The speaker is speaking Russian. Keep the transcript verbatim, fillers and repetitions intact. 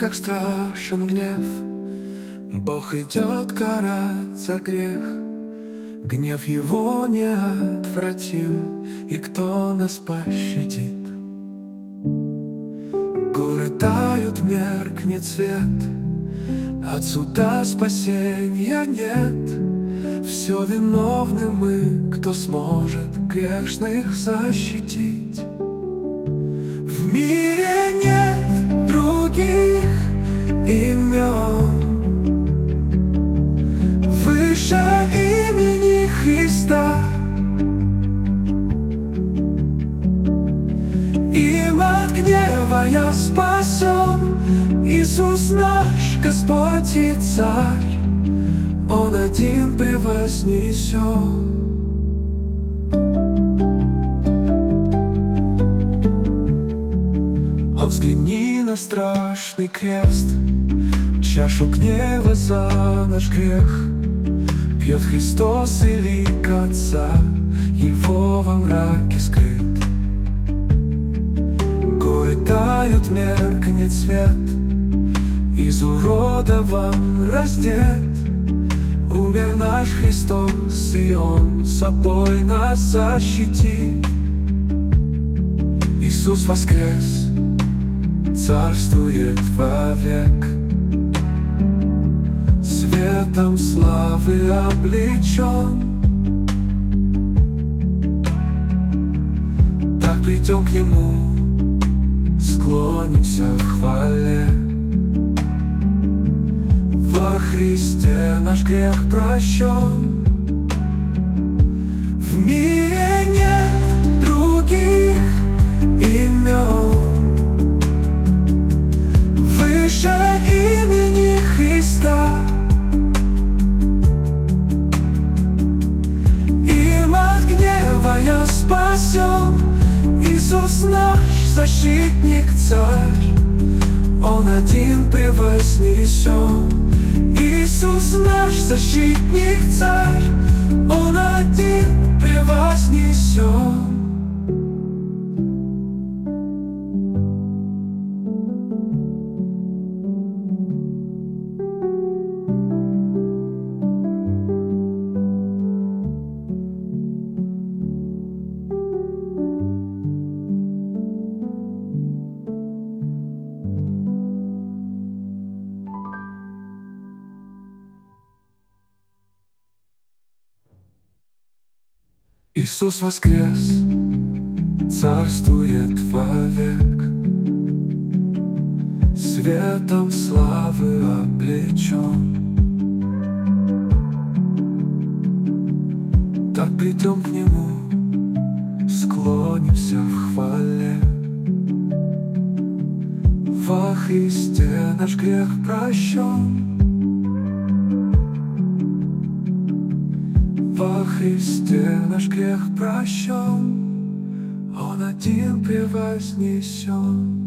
как страшен гнев. Бог идет карать за грех. Гнев его неотвратим, и кто нас пощадит? Горы тают, меркнет свет, от суда спасения нет. Все виновны мы, кто сможет грешных защитить. В мире нет других имен выше имени Христа. Им от гнева я спасен. Иисус наш Господь и Царь, Он один превознесен. О, взгляни на страшный крест, чашу гнева за наш грех. Пьет Христос и лик Отца, Его во мраке скрыт. Горы тают, меркнет свет, изуродован, раздет. Умер наш Христос, и Он собой нас защитит. Иисус воскрес, царствует вовек, светом славы облечен. Так придем к Нему, склонимся в хвале. Во Христе наш грех прощен. В мире нет других имен выше имени Христа. Им от гнева я спасен. Иисус наш защитник, Царь, Он один превознесен. Иисус наш защитник, Царь, Он один превознесен. Иисус воскрес, царствует вовек, светом славы облечен. Так придем к Нему, склонимся в хвале. Во Христе наш грех прощен. Во Христе наш грех прощен, Он один превознесен.